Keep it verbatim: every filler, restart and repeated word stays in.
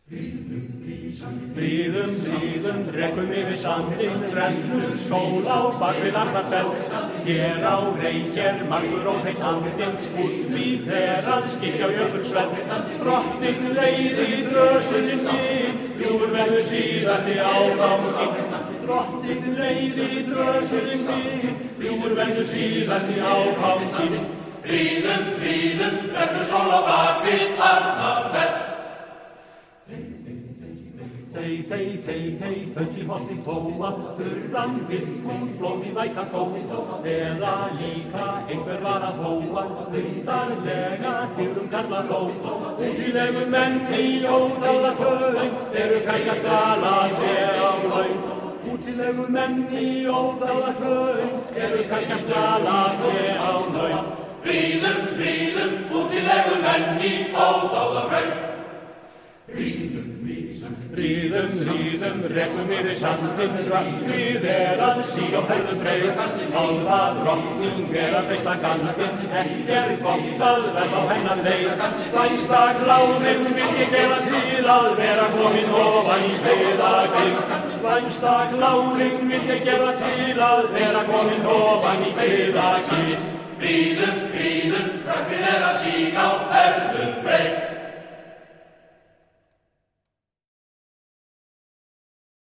Ríðum, ríðum, rekum yfir sandinn, rennur sól á bak við Arnarfell. Hér á Reyk er margur óheitt andinn, úr því fer að skyggja Jökulsvell. Drottinn leiði drösunin mín, drjúgur verður síðasti áfanginn. Drottinn leiði drösunin mín, drjúgur verður síðasti áfanginn. Ríðum, ríðum, rennur sól á bak við Arnarfell. Þey, þey, þey, þey, þaut í holti tóa, þurran villkún, blóði væta góta, eða líka einhver var að hóa, undarlega dýrum karla róta. Útilegu menn í ódáðarhraun, eru kannski að skala þér á laun. Útilegu menn í ódáðarhraun, eru kannski að skala þér á laun. Ríðum, ríðum, útilegu menn í ódáðarhraun. Ríðum, ríðum, ríðum, rekum yfir sandinn, rökkið er að síga á hörðum breið. Álfa drottning er að beisla gandinn, ekki er gott að verða á hennar leið. Vænsta kláðinn vil ég gera til að vera komin ofan í byggðagil. Vænsta kláðinn vil ég gera til að vera komin ofan í byggðagil.